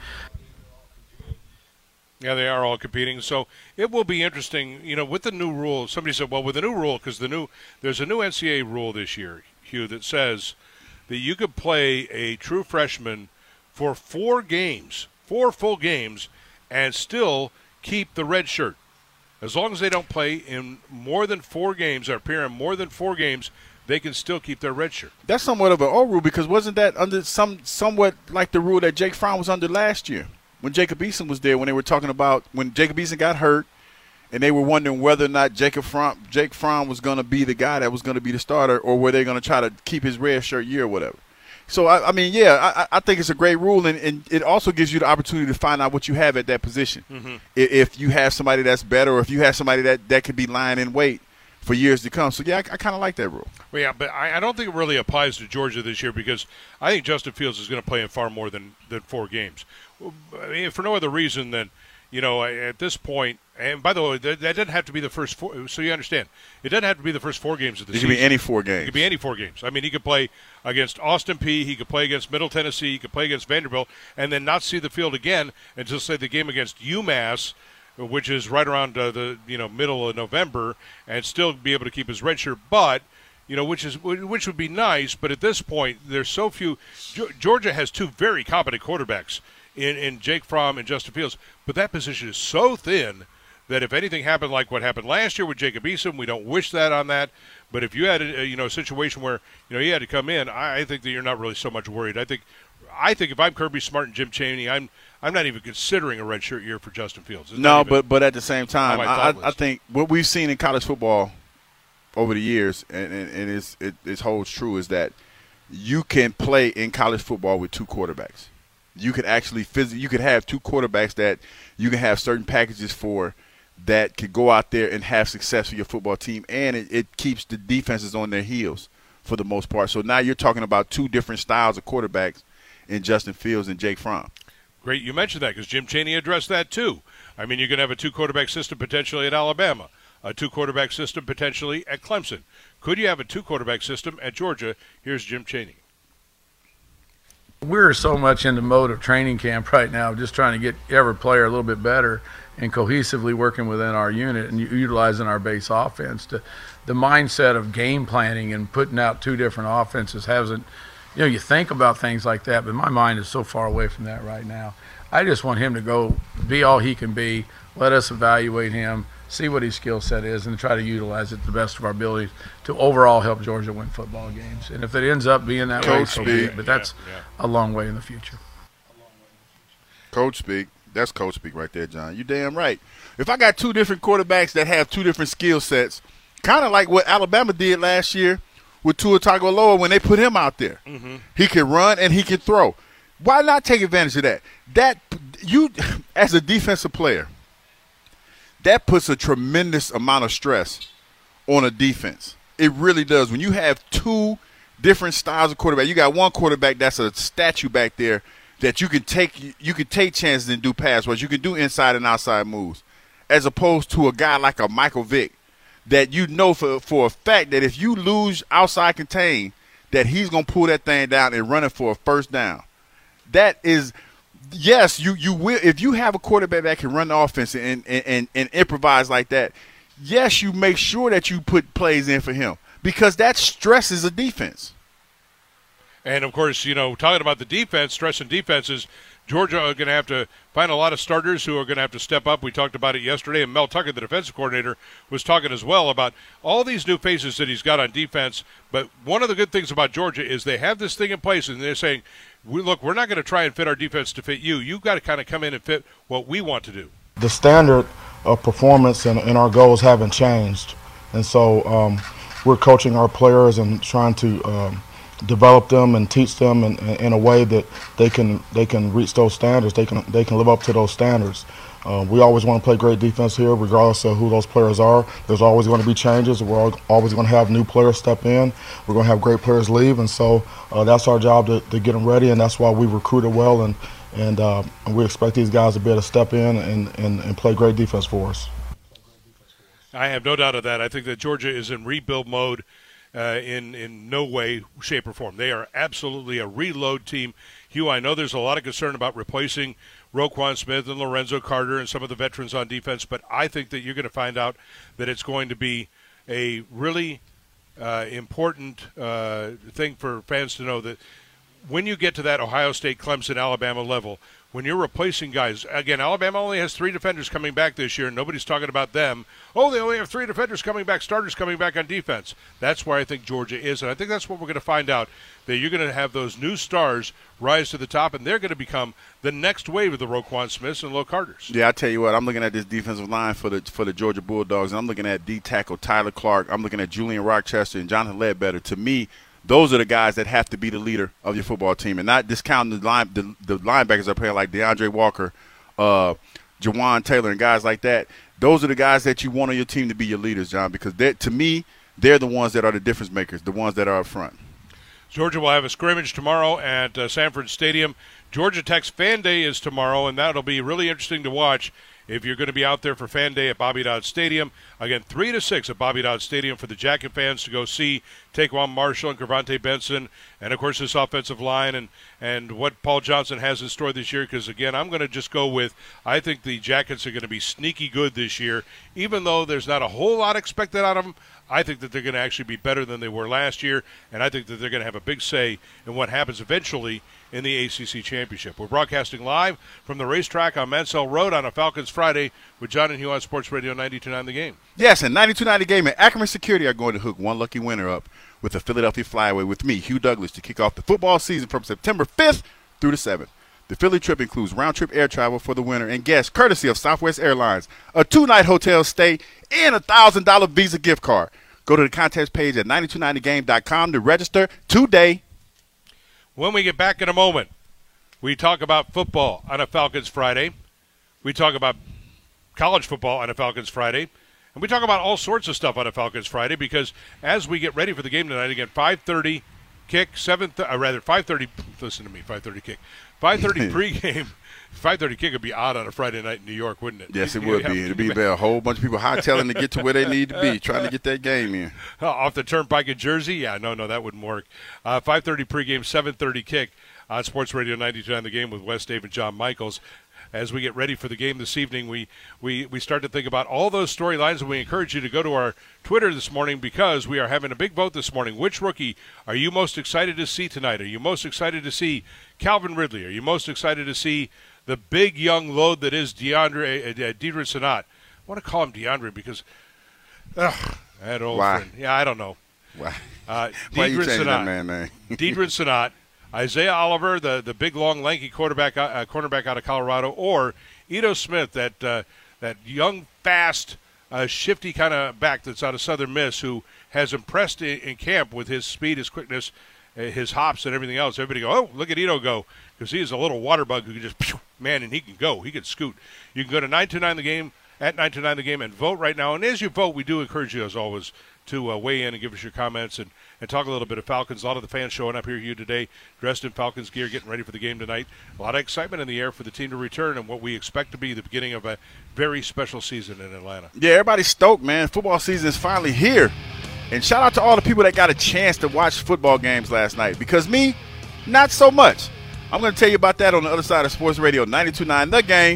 [SPEAKER 4] Yeah, they are all competing. So it will be interesting, you know, with the new rule. Somebody said, well, with the new rule, because the new there's a new N C double A rule this year, Hugh, that says that you could play a true freshman for four games, four full games, and still keep the red shirt. As long as they don't play in more than four games or appear in more than four games, they can still keep their red shirt.
[SPEAKER 5] That's somewhat of an old rule, because wasn't that under some somewhat like the rule that Jake Fromm was under last year when Jacob Eason was there, when they were talking about when Jacob Eason got hurt and they were wondering whether or not Jacob Fromm, Jake Fromm was going to be the guy that was going to be the starter, or were they going to try to keep his red shirt year or whatever. So, I, I mean, yeah, I, I think it's a great rule, and, and it also gives you the opportunity to find out what you have at that position.
[SPEAKER 4] Mm-hmm.
[SPEAKER 5] If, if you have somebody that's better, or if you have somebody that, that could be lying in wait for years to come. So, yeah, I, I kind of like that rule.
[SPEAKER 4] Well, yeah, but I, I don't think it really applies to Georgia this year, because I think Justin Fields is going to play in far more than, than four games. I mean, for no other reason than, you know, at this point, and by the way, that, that doesn't have to be the first four, so you understand, it doesn't have to be the first four games of the
[SPEAKER 5] It
[SPEAKER 4] season.
[SPEAKER 5] could be any four games.
[SPEAKER 4] It could be any four games. I mean, he could play against Austin Peay, he could play against Middle Tennessee, he could play against Vanderbilt, and then not see the field again until, say, the game against UMass, which is right around uh, the you know middle of November, and still be able to keep his red shirt. But you know, which is which would be nice. But at this point, there's so few. Georgia has two very competent quarterbacks in in Jake Fromm and Justin Fields, but that position is so thin that if anything happened like what happened last year with Jacob Eason, we don't wish that on that. But if you had a, you know a situation where you know he had to come in, I, I think that you're not really so much worried. I think I think if I'm Kirby Smart and Jim Chaney, I'm I'm not even considering a redshirt year for Justin Fields. It's
[SPEAKER 5] no, but but at the same time,
[SPEAKER 4] my
[SPEAKER 5] I,
[SPEAKER 4] thought
[SPEAKER 5] I
[SPEAKER 4] list.
[SPEAKER 5] think what we've seen in college football over the years, and, and, and it's, it, it holds true, is that you can play in college football with two quarterbacks. You could actually phys- you could have two quarterbacks that you can have certain packages for that could go out there and have success for your football team, and it, it keeps the defenses on their heels for the most part. So now you're talking about two different styles of quarterbacks in Justin Fields and Jake Fromm.
[SPEAKER 4] Great you mentioned that, because Jim Chaney addressed that too. I mean, you can have a two-quarterback system potentially at Alabama, a two-quarterback system potentially at Clemson. Could you have a two-quarterback system at Georgia? Here's Jim Chaney.
[SPEAKER 9] We're so much in the mode of training camp right now, just trying to get every player a little bit better and cohesively working within our unit and utilizing our base offense. To, the mindset of game planning and putting out two different offenses hasn't, you know, you think about things like that, but my mind is so far away from that right now. I just want him to go be all he can be, let us evaluate him, see what his skill set is, and try to utilize it to the best of our abilities to overall help Georgia win football games. And if it ends up being that way,
[SPEAKER 5] Coach
[SPEAKER 9] so be it.
[SPEAKER 5] speak.
[SPEAKER 9] But that's
[SPEAKER 4] Yeah, yeah.
[SPEAKER 9] a long way in the future.
[SPEAKER 5] Coach speak. That's coach speak right there, John. You damn right. If I got two different quarterbacks that have two different skill sets, kind of like what Alabama did last year with Tua Tagovailoa when they put him out there.
[SPEAKER 4] Mm-hmm.
[SPEAKER 5] He can run and he can throw. Why not take advantage of that? That you, as a defensive player, that puts a tremendous amount of stress on a defense. It really does. When you have two different styles of quarterback, you got one quarterback that's a statue back there that you can take you can take chances and do pass rush. You can do inside and outside moves, as opposed to a guy like a Michael Vick that you know for for a fact that if you lose outside contain, that he's gonna pull that thing down and run it for a first down. That is, yes, you you will if you have a quarterback that can run the offense and and, and, and improvise like that. Yes, you make sure that you put plays in for him, because that stresses a defense.
[SPEAKER 4] And, of course, you know, talking about the defense, stress and defenses, Georgia are going to have to find a lot of starters who are going to have to step up. We talked about it yesterday, and Mel Tucker, the defensive coordinator, was talking as well about all these new faces that he's got on defense. But one of the good things about Georgia is they have this thing in place, and they're saying, we, look, we're not going to try and fit our defense to fit you. You've got to kind of come in and fit what we want to do.
[SPEAKER 10] The standard of performance and, and our goals haven't changed. And so um, we're coaching our players and trying to um, – develop them and teach them in, in a way that they can they can reach those standards. They can they can live up to those standards. Uh, we always want to play great defense here, regardless of who those players are. There's always going to be changes. We're always going to have new players step in. We're going to have great players leave, and so uh, that's our job to, to get them ready. And that's why we recruited well, and and, uh, and we expect these guys to be able to step in and, and, and play great defense for us.
[SPEAKER 4] I have no doubt of that. I think that Georgia is in rebuild mode. Uh, in, in no way, shape, or form. They are absolutely a reload team. Hugh, I know there's a lot of concern about replacing Roquan Smith and Lorenzo Carter and some of the veterans on defense, but I think that you're going to find out that it's going to be a really uh, important uh, thing for fans to know that when you get to that Ohio State, Clemson, Alabama level, when you're replacing guys, again, Alabama only has three defenders coming back this year, and nobody's talking about them. Oh, they only have three defenders coming back, starters coming back on defense. That's where I think Georgia is, and I think that's what we're going to find out, that you're going to have those new stars rise to the top, and they're going to become the next wave of the Roquan Smiths and Lo Carters.
[SPEAKER 5] Yeah, I tell you what, I'm looking at this defensive line for the for the Georgia Bulldogs, and I'm looking at D tackle Tyler Clark. I'm looking at Julian Rochester and Jonathan Ledbetter. To me, those are the guys that have to be the leader of your football team, and not discounting the line. The, the linebackers are playing like DeAndre Walker, uh, Jawan Taylor, and guys like that. Those are the guys that you want on your team to be your leaders, John, because to me, they're the ones that are the difference makers, the ones that are up front.
[SPEAKER 4] Georgia will have a scrimmage tomorrow at uh, Sanford Stadium. Georgia Tech's Fan Day is tomorrow, and that'll be really interesting to watch if you're going to be out there for Fan Day at Bobby Dodd Stadium. Again, three to six at Bobby Dodd Stadium for the Jacket fans to go see Taquan Marshall and Gervonta Benson, and, of course, this offensive line and, and what Paul Johnson has in store this year. Because, again, I'm going to just go with I think the Jackets are going to be sneaky good this year. Even though there's not a whole lot expected out of them, I think that they're going to actually be better than they were last year, and I think that they're going to have a big say in what happens eventually in the A C C Championship. We're broadcasting live from the racetrack on Mansell Road on a Falcons Friday with John and Hugh on Sports Radio ninety-two point nine The Game.
[SPEAKER 5] Yes, and ninety-two point nine The Game and Ackerman Security are going to hook one lucky winner up with a Philadelphia Flyaway with me, Hugh Douglas, to kick off the football season from September fifth through the seventh. The Philly trip includes round-trip air travel for the winner and guests, courtesy of Southwest Airlines, a two-night hotel stay, and a one thousand dollars Visa gift card. Go to the contest page at ninety-two point nine the game dot com to register today.
[SPEAKER 4] When we get back in a moment, we talk about football on a Falcons Friday. We talk about college football on a Falcons Friday. And we talk about all sorts of stuff on a Falcons Friday because as we get ready for the game tonight, again, five thirty kick, seven th- uh, rather five thirty, listen to me, five thirty kick. five thirty pregame. five thirty kick would be odd on a Friday night in New York, wouldn't it?
[SPEAKER 5] Yes, it would be. It'd be a whole bunch of people hightailing to get to where they need to be, trying to get that game in.
[SPEAKER 4] Uh, off the Turnpike in Jersey? Yeah, no, no, that wouldn't work. Uh, five thirty pregame, seven thirty kick on Sports Radio ninety-two point nine The Game with Wes Dave and John Michaels. As we get ready for the game this evening, we, we, we start to think about all those storylines, and we encourage you to go to our Twitter this morning because we are having a big vote this morning. Which rookie are you most excited to see tonight? Are you most excited to see Calvin Ridley? Are you most excited to see the big young load that is DeAndre, uh, Deidre Senat? I want to call him DeAndre because ugh, that old
[SPEAKER 5] Why?
[SPEAKER 4] friend. Yeah, I don't know.
[SPEAKER 5] Why?
[SPEAKER 4] Uh,
[SPEAKER 5] Why you
[SPEAKER 4] Deidre
[SPEAKER 5] changing
[SPEAKER 4] Senat.
[SPEAKER 5] that man name?
[SPEAKER 4] Deidre Senat. Isaiah Oliver, the, the big, long, lanky quarterback, uh, cornerback out of Colorado, or Ito Smith, that uh, that young, fast, uh, shifty kind of back that's out of Southern Miss who has impressed in, in camp with his speed, his quickness, uh, his hops, and everything else. Everybody go, oh, look at Ito go, because he is a little water bug who can just, man, and he can go. He can scoot. You can go to nine two nine The Game, at nine two nine The Game, and vote right now. And as you vote, we do encourage you, as always, to uh, weigh in and give us your comments and, and talk a little bit of Falcons. A lot of the fans showing up here you today, dressed in Falcons gear, getting ready for the game tonight. A lot of excitement in the air for the team to return and what we expect to be the beginning of a very special season in Atlanta.
[SPEAKER 5] Yeah, everybody's stoked, man. Football season is finally here. And shout out to all the people that got a chance to watch football games last night because me, not so much. I'm going to tell you about that on the other side of Sports Radio ninety-two point nine The Game.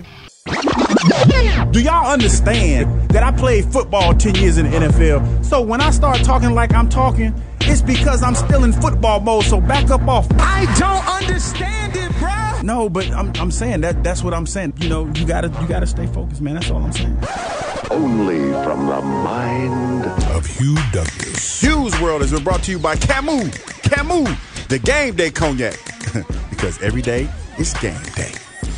[SPEAKER 11] Do y'all understand that I played football ten years in the N F L? So when I start talking like I'm talking, it's because I'm still in football mode, so back up off. I don't understand it, bruh. No, but I'm I'm saying that that's what I'm saying. You know, you gotta you gotta stay focused, man. That's all I'm saying.
[SPEAKER 12] Only from the mind of Hugh Douglas.
[SPEAKER 13] Hugh's World has been brought to you by Camus. Camus, the game day cognac. Because every day is game day.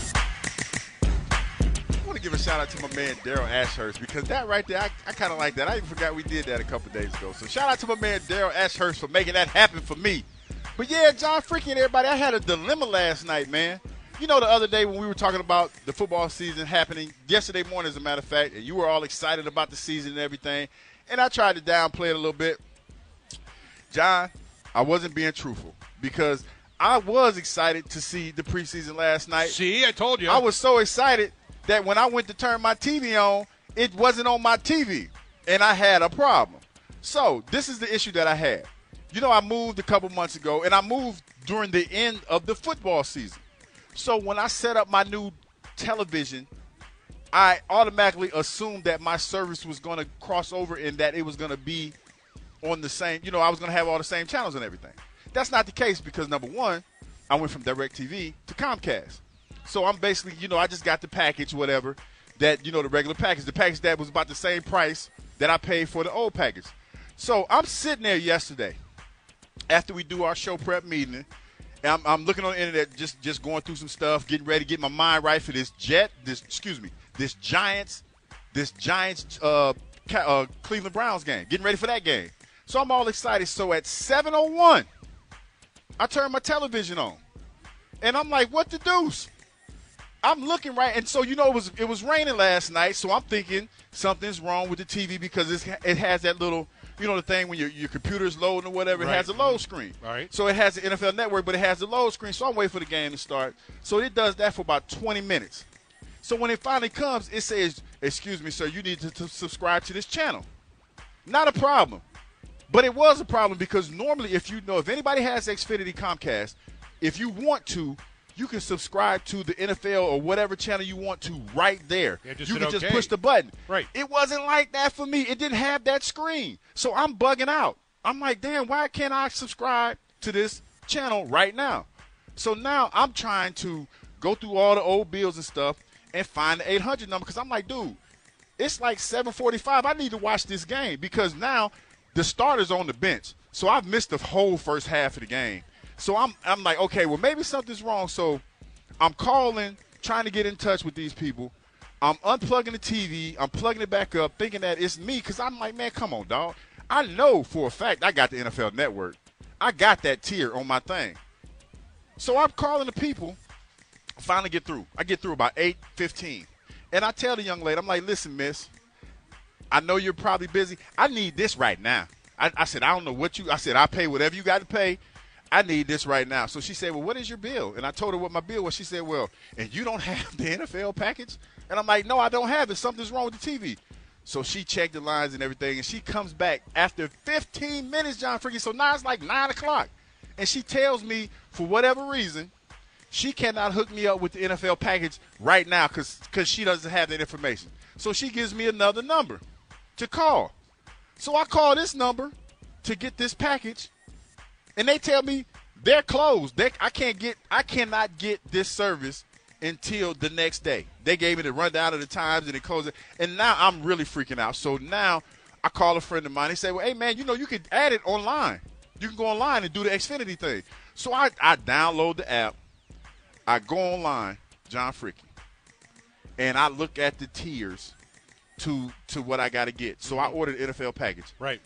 [SPEAKER 5] I want to give a shout out to my man Daryl Ashurst because that right there, I, I kind of like that. I even forgot we did that a couple days ago. So shout out to my man Daryl Ashurst for making that happen for me. But yeah, John Freaky and everybody, I had a dilemma last night, man. You know, the other day when we were talking about the football season happening, yesterday morning, as a matter of fact, and you were all excited about the season and everything, and I tried to downplay it a little bit. John, I wasn't being truthful because I was excited to see the preseason last night.
[SPEAKER 4] See, I told you.
[SPEAKER 5] I was so excited that when I went to turn my T V on, it wasn't on my T V, and I had a problem. So this is the issue that I had. You know, I moved a couple months ago, and I moved during the end of the football season. So when I set up my new television, I automatically assumed that my service was going to cross over and that it was going to be on the same, you know, I was going to have all the same channels and everything. That's not the case because, number one, I went from DirecTV to Comcast. So I'm basically, you know, I just got the package, whatever, that, you know, the regular package, the package that was about the same price that I paid for the old package. So I'm sitting there yesterday after we do our show prep meeting, and I'm, I'm looking on the internet, just, just going through some stuff, getting ready to get my mind right for this Jet, this excuse me, this Giants, this Giants uh, uh, Cleveland Browns game, getting ready for that game. So I'm all excited. So at seven oh one, I turn my television on, and I'm like, what the deuce? I'm looking right, and so you know it was it was raining last night, so I'm thinking something's wrong with the T V because it's, it has that little. You know the thing when your your computer's loading or whatever,
[SPEAKER 4] right.
[SPEAKER 5] It has a load screen.
[SPEAKER 4] All right.
[SPEAKER 5] So it has the N F L Network, but it has the load screen. So I'm waiting for the game to start. So it does that for about twenty minutes. So when it finally comes, it says, excuse me, sir, you need to, to subscribe to this channel. Not a problem. But it was a problem because normally if you know, if anybody has Xfinity Comcast, if you want to, you can subscribe to the N F L or whatever channel you want to right there.
[SPEAKER 4] Yeah, just
[SPEAKER 5] you can
[SPEAKER 4] okay.
[SPEAKER 5] just push the button.
[SPEAKER 4] Right.
[SPEAKER 5] It wasn't like that for me. It didn't have that screen. So I'm bugging out. I'm like, damn, why can't I subscribe to this channel right now? So now I'm trying to go through all the old bills and stuff and find the eight hundred number because I'm like, dude, it's like seven forty-five. I need to watch this game because now the starter's on the bench. So I've missed the whole first half of the game. So I'm I'm like, okay, well, maybe something's wrong. So I'm calling, trying to get in touch with these people. I'm unplugging the T V. I'm plugging it back up, thinking that it's me because I'm like, man, come on, dog. I know for a fact I got the N F L Network. I got that tier on my thing. So I'm calling the people. I finally get through. I get through about eight fifteen. And I tell the young lady, I'm like, listen, miss, I know you're probably busy. I need this right now. I, I said, I don't know what you – I said, I'll pay whatever you got to pay. I need this right now. So she said, well, what is your bill? And I told her what my bill was. She said, well, and you don't have the N F L package? And I'm like, no, I don't have it. Something's wrong with the T V. So she checked the lines and everything, and she comes back after fifteen minutes, John Freaky. So now it's like nine o'clock. And she tells me, for whatever reason, she cannot hook me up with the N F L package right now because she doesn't have that information. So she gives me another number to call. So I call this number to get this package. And they tell me they're closed. They, I can't get, I cannot get this service until the next day. They gave me the rundown of the times and it closed it. And now I'm really freaking out. So now I call a friend of mine. He said, well, hey, man, you know, you can add it online. You can go online and do the Xfinity thing. So I, I download the app. I go online, John Freaky, and I look at the tiers to to what I got to get. So I ordered the N F L package.
[SPEAKER 4] Right.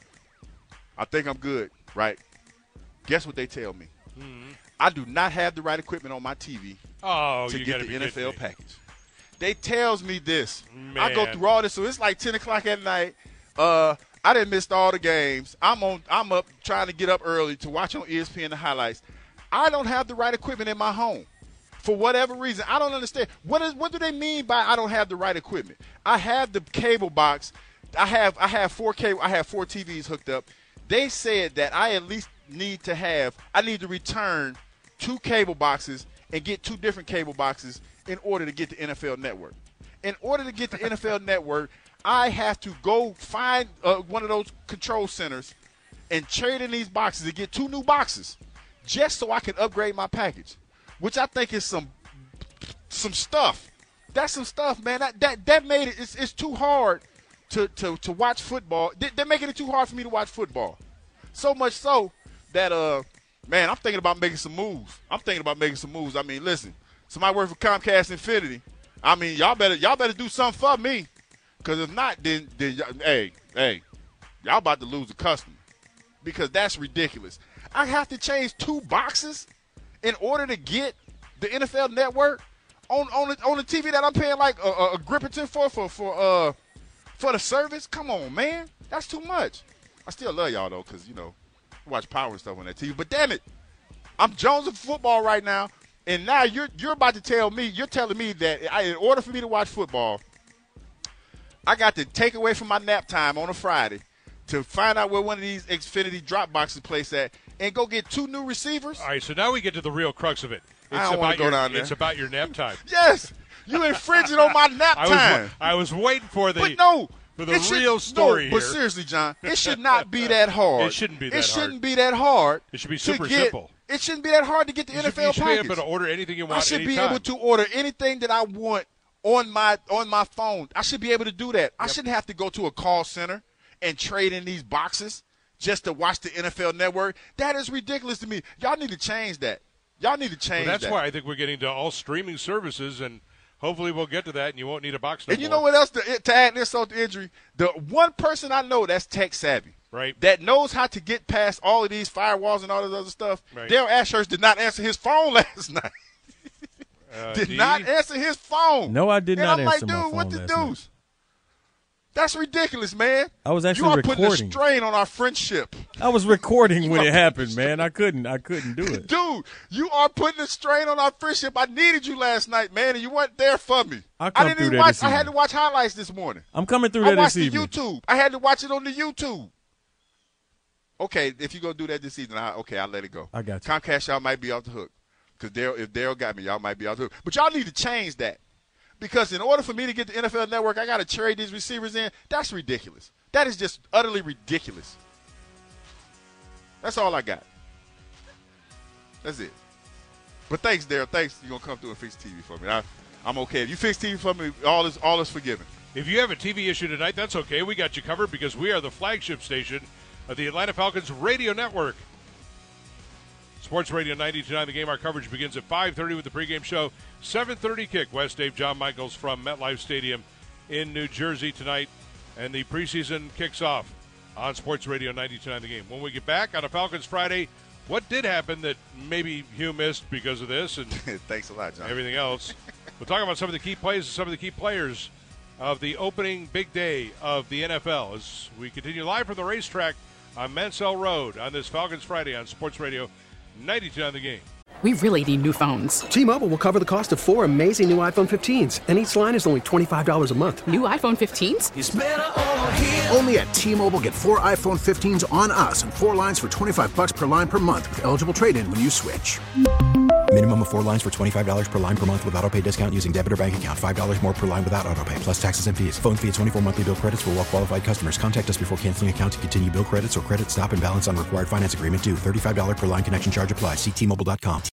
[SPEAKER 5] I think I'm good, right? Guess what they tell me?
[SPEAKER 4] Mm-hmm.
[SPEAKER 5] I do not have the right equipment on my T V
[SPEAKER 4] oh,
[SPEAKER 5] to
[SPEAKER 4] you
[SPEAKER 5] get
[SPEAKER 4] gotta
[SPEAKER 5] the
[SPEAKER 4] be
[SPEAKER 5] N F L
[SPEAKER 4] kidding me.
[SPEAKER 5] package. They tells me this.
[SPEAKER 4] Man.
[SPEAKER 5] I go through all this, so it's like ten o'clock at night. Uh, I didn't miss all the games. I'm on. I'm up trying to get up early to watch on E S P N the highlights. I don't have the right equipment in my home. For whatever reason, I don't understand. What is what do they mean by I don't have the right equipment? I have the cable box. I have I have four cable. I have four T Vs hooked up. They said that I at least need to have. I need to return two cable boxes and get two different cable boxes in order to get the N F L Network. In order to get the N F L Network, I have to go find uh, one of those control centers and trade in these boxes and get two new boxes just so I can upgrade my package, which I think is some some stuff. That's some stuff, man. That that, that made it. It's, it's too hard to, to, to watch football. They, they're making it too hard for me to watch football. So much so that, uh, man, I'm thinking about making some moves. I'm thinking about making some moves. I mean, listen, somebody work for Comcast Infinity. I mean, y'all better y'all better do something for me, because if not, then then y'all, hey hey, y'all about to lose a customer, because that's ridiculous. I have to change two boxes in order to get the N F L Network on on the, on the T V that I'm paying like a, a, a Gripperton for for for uh for the service. Come on, man, that's too much. I still love y'all though, because you know, I watch Power and stuff on that T V. But damn it, I'm jonesing for football right now. And now you're you're about to tell me, you're telling me that I, in order for me to watch football, I got to take away from my nap time on a Friday to find out where one of these Xfinity drop boxes place at and go get two new receivers?
[SPEAKER 4] All right, so now we get to the real crux of it. It's
[SPEAKER 5] I don't want to go
[SPEAKER 4] your,
[SPEAKER 5] down there.
[SPEAKER 4] It's about your nap time.
[SPEAKER 5] Yes, you infringing on my nap
[SPEAKER 4] I
[SPEAKER 5] time.
[SPEAKER 4] was, I was waiting for the
[SPEAKER 5] but no,
[SPEAKER 4] for the
[SPEAKER 5] it should,
[SPEAKER 4] real story
[SPEAKER 5] no, But
[SPEAKER 4] here.
[SPEAKER 5] seriously, John, it should not be that hard.
[SPEAKER 4] It shouldn't be that
[SPEAKER 5] It
[SPEAKER 4] hard.
[SPEAKER 5] shouldn't be that hard.
[SPEAKER 4] It should be
[SPEAKER 5] to
[SPEAKER 4] super
[SPEAKER 5] get,
[SPEAKER 4] simple.
[SPEAKER 5] It shouldn't be that hard to get the
[SPEAKER 4] You
[SPEAKER 5] N F L
[SPEAKER 4] should, you should
[SPEAKER 5] package.
[SPEAKER 4] be able to order anything you want
[SPEAKER 5] I should be
[SPEAKER 4] anytime.
[SPEAKER 5] able to order anything that I want on my on my phone. I should be able to do that. I shouldn't have to go to a call center and trade in these boxes just to watch the N F L Network. That is ridiculous to me. Y'all need to change that. Y'all need to change
[SPEAKER 4] Well, that's
[SPEAKER 5] that.
[SPEAKER 4] why I think we're getting to all streaming services, and hopefully we'll get to that, and you won't need a box no
[SPEAKER 5] And you
[SPEAKER 4] more.
[SPEAKER 5] know what else to, to add insult to injury? The one person I know that's tech savvy,
[SPEAKER 4] right,
[SPEAKER 5] that knows how to get past all of these firewalls and all this other stuff.
[SPEAKER 4] Right.
[SPEAKER 5] Dale Ashurst did not answer his phone last night.
[SPEAKER 4] Uh,
[SPEAKER 5] did
[SPEAKER 4] D?
[SPEAKER 5] not answer his phone.
[SPEAKER 14] No, I did
[SPEAKER 5] and
[SPEAKER 14] not
[SPEAKER 5] I'm
[SPEAKER 14] answer
[SPEAKER 5] like,
[SPEAKER 14] my
[SPEAKER 5] dude, what
[SPEAKER 14] phone
[SPEAKER 5] the
[SPEAKER 14] last night.
[SPEAKER 5] deuce? That's ridiculous, man.
[SPEAKER 14] I was
[SPEAKER 5] you
[SPEAKER 14] actually
[SPEAKER 5] are
[SPEAKER 14] recording.
[SPEAKER 5] putting a strain on our friendship.
[SPEAKER 14] I was recording
[SPEAKER 5] You
[SPEAKER 14] when
[SPEAKER 5] are-
[SPEAKER 14] it happened, man. I couldn't. I couldn't do it.
[SPEAKER 5] Dude, you are putting a strain on our friendship. I needed you last night, man, and you weren't there for me.
[SPEAKER 14] I'll come
[SPEAKER 5] didn't
[SPEAKER 14] through
[SPEAKER 5] even
[SPEAKER 14] there
[SPEAKER 5] watch.
[SPEAKER 14] this
[SPEAKER 5] I had to
[SPEAKER 14] evening.
[SPEAKER 5] watch highlights this morning.
[SPEAKER 14] I'm coming through
[SPEAKER 5] I
[SPEAKER 14] there
[SPEAKER 5] watched
[SPEAKER 14] this
[SPEAKER 5] the
[SPEAKER 14] evening.
[SPEAKER 5] YouTube. I had to watch it on the YouTube. Okay, if you go do that this evening, I, okay, I'll let it go.
[SPEAKER 14] I got you.
[SPEAKER 5] Comcast, y'all might be off the hook. Because Dale, if Dale got me, y'all might be off the hook. But y'all need to change that. Because in order for me to get the N F L Network, I got to trade these receivers in. That's ridiculous. That is just utterly ridiculous. That's all I got. That's it. But thanks, Dale. Thanks. You're going to come through and fix T V for me. I, I'm okay. If you fix T V for me, all is all is forgiven.
[SPEAKER 4] If you have a T V issue tonight, that's okay. We got you covered because we are the flagship station of the Atlanta Falcons radio network. Sports Radio ninety-two point nine The Game. Our coverage begins at five thirty with the pregame show. seven thirty kick. West Dave, John Michaels from MetLife Stadium in New Jersey tonight. And the preseason kicks off on Sports Radio ninety-two point nine The Game. When we get back on a Falcons Friday, what did happen that maybe Hugh missed because of this and
[SPEAKER 5] Thanks a lot, John.
[SPEAKER 4] everything else? We'll talk about some of the key plays and some of the key players of the opening big day of the N F L as we continue live from the racetrack on Mansell Road on this Falcons Friday on Sports Radio ninety-two point nine The Game.
[SPEAKER 15] We really need new phones.
[SPEAKER 16] T-Mobile will cover the cost of four amazing new iPhone fifteens, and each line is only twenty-five dollars a month.
[SPEAKER 15] New iPhone fifteens?
[SPEAKER 16] It's better over here.
[SPEAKER 17] Only at T-Mobile, get four iPhone fifteens on us and four lines for twenty-five bucks per line per month with eligible trade-in when you switch.
[SPEAKER 18] Minimum of four lines for twenty-five dollars per line per month with autopay discount using debit or bank account. five dollars more per line without autopay, plus taxes and fees. Phone fee at twenty-four monthly bill credits for well-qualified customers. Contact us before canceling account to continue bill credits or credit stop and balance on required finance agreement due. thirty-five dollars per line connection charge applies. See T Mobile dot com.